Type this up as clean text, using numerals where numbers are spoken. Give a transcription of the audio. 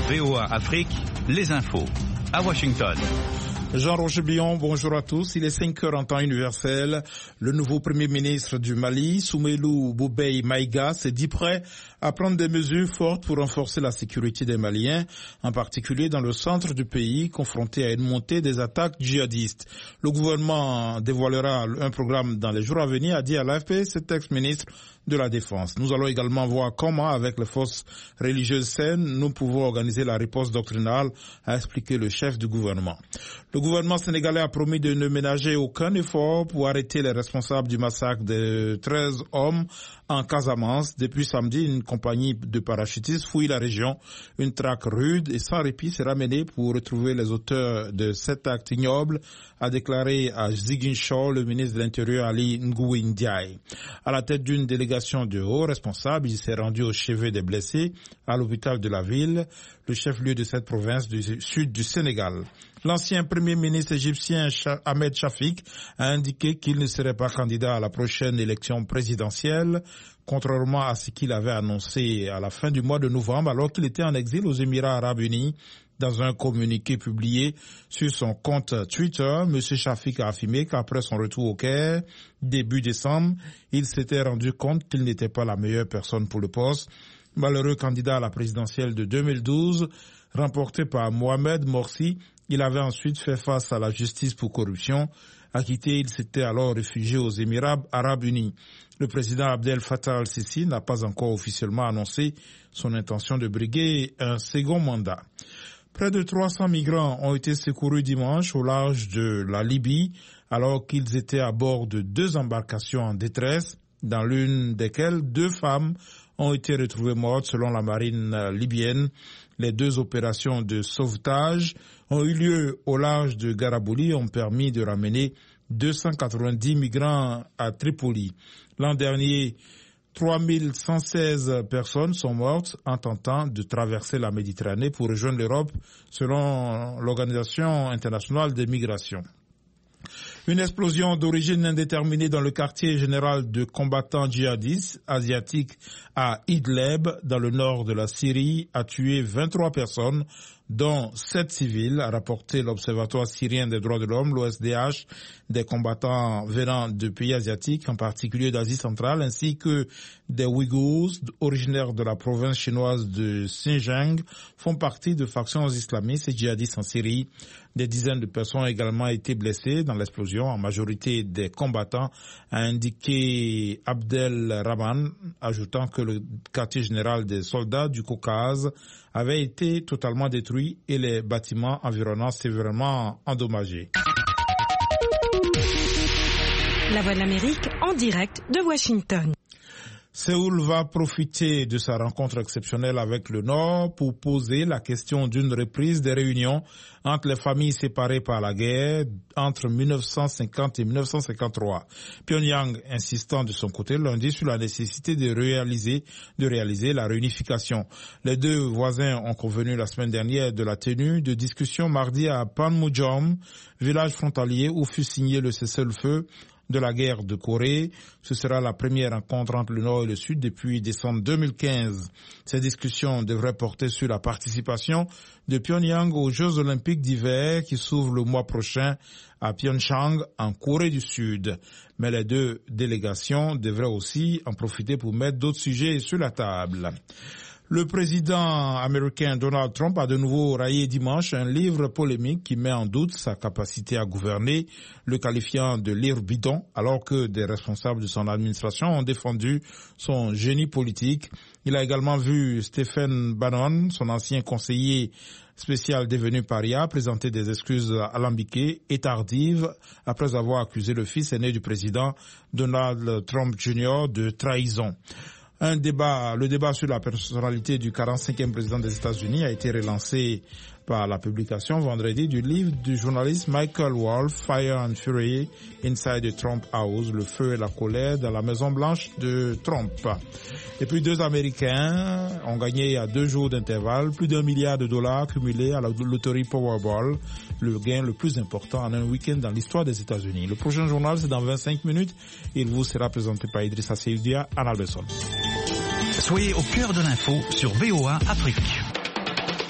VOA Afrique, les infos. À Washington. Jean-Roger Billon, bonjour à tous. Il est 5 heures en temps universel. Le nouveau Premier ministre du Mali, Soumeilou Boubèye Maïga, s'est dit prêt à prendre des mesures fortes pour renforcer la sécurité des Maliens, en particulier dans le centre du pays, confronté à une montée des attaques djihadistes. Le gouvernement dévoilera un programme dans les jours à venir, a dit à l'AFP cet ex-ministre de la Défense. Nous allons également voir comment, avec les forces religieuses saines, nous pouvons organiser la riposte doctrinale, a expliqué le chef du gouvernement. Le gouvernement sénégalais a promis de ne ménager aucun effort pour arrêter les responsables du massacre de 13 hommes en Casamance. Depuis samedi, une compagnie de parachutistes fouille la région. Une traque rude et sans répit sera menée pour retrouver les auteurs de cet acte ignoble, a déclaré à Ziguinchor le ministre de l'Intérieur Ali Ngouille Ndiaye. À la tête d'une délégation de hauts responsables, il s'est rendu au chevet des blessés à l'hôpital de la ville, le chef-lieu de cette province du sud du Sénégal. L'ancien premier ministre égyptien Ahmed Shafik a indiqué qu'il ne serait pas candidat à la prochaine élection présidentielle, contrairement à ce qu'il avait annoncé à la fin du mois de novembre alors qu'il était en exil aux Émirats arabes unis. Dans un communiqué publié sur son compte Twitter, M. Shafik a affirmé qu'après son retour au Caire, début décembre, il s'était rendu compte qu'il n'était pas la meilleure personne pour le poste. Malheureux candidat à la présidentielle de 2012, remporté par Mohamed Morsi, il avait ensuite fait face à la justice pour corruption. Acquitté, il s'était alors réfugié aux Émirats arabes unis. Le président Abdel Fattah al-Sisi n'a pas encore officiellement annoncé son intention de briguer un second mandat. Près de 300 migrants ont été secourus dimanche au large de la Libye alors qu'ils étaient à bord de 2 embarcations en détresse, dans l'une desquelles 2 femmes ont été retrouvées mortes selon la marine libyenne. Les 2 opérations de sauvetage ont eu lieu au large de Garabouli et ont permis de ramener 290 migrants à Tripoli. L'an dernier, 3116 personnes sont mortes en tentant de traverser la Méditerranée pour rejoindre l'Europe, selon l'Organisation internationale des migrations. Une explosion d'origine indéterminée dans le quartier général de combattants djihadistes asiatiques à Idlib, dans le nord de la Syrie, a tué 23 personnes, dont 7 civils, a rapporté l'Observatoire syrien des droits de l'homme, l'OSDH, des combattants venant de pays asiatiques, en particulier d'Asie centrale, ainsi que des Ouïghours, originaires de la province chinoise de Xinjiang, font partie de factions islamistes et djihadistes en Syrie. Des dizaines de personnes ont également été blessées dans l'explosion, en majorité des combattants, a indiqué Abdel Rahman, ajoutant que le quartier général des soldats du Caucase avait été totalement détruit et les bâtiments environnants sévèrement endommagés. La Voix de l'Amérique en direct de Washington. Séoul va profiter de sa rencontre exceptionnelle avec le Nord pour poser la question d'une reprise des réunions entre les familles séparées par la guerre entre 1950 et 1953. Pyongyang insistant de son côté lundi sur la nécessité de réaliser la réunification. Les 2 voisins ont convenu la semaine dernière de la tenue de discussions mardi à Panmunjom, village frontalier où fut signé le cessez-le-feu de la guerre de Corée. Ce sera la première rencontre entre le Nord et le Sud depuis décembre 2015. Ces discussions devraient porter sur la participation de Pyongyang aux Jeux Olympiques d'hiver qui s'ouvrent le mois prochain à Pyeongchang, en Corée du Sud. Mais les 2 délégations devraient aussi en profiter pour mettre d'autres sujets sur la table. Le président américain Donald Trump a de nouveau raillé dimanche un livre polémique qui met en doute sa capacité à gouverner, le qualifiant de livre bidon, alors que des responsables de son administration ont défendu son génie politique. Il a également vu Stephen Bannon, son ancien conseiller spécial devenu paria, présenter des excuses alambiquées et tardives après avoir accusé le fils aîné du président Donald Trump Jr. de trahison. Le débat sur la personnalité du 45e président des États-Unis a été relancé par la publication vendredi du livre du journaliste Michael Wolff, Fire and Fury Inside the Trump House, le feu et la colère dans la Maison Blanche de Trump. Et puis 2 Américains ont gagné à 2 jours d'intervalle plus d'$1 milliard cumulés à la loterie Powerball, le gain le plus important en un week-end dans l'histoire des États-Unis. Le prochain journal, c'est dans 25 minutes. Il vous sera présenté par Idrissa Seydoudia, Anne Albesson. Soyez au cœur de l'info sur VOA Afrique.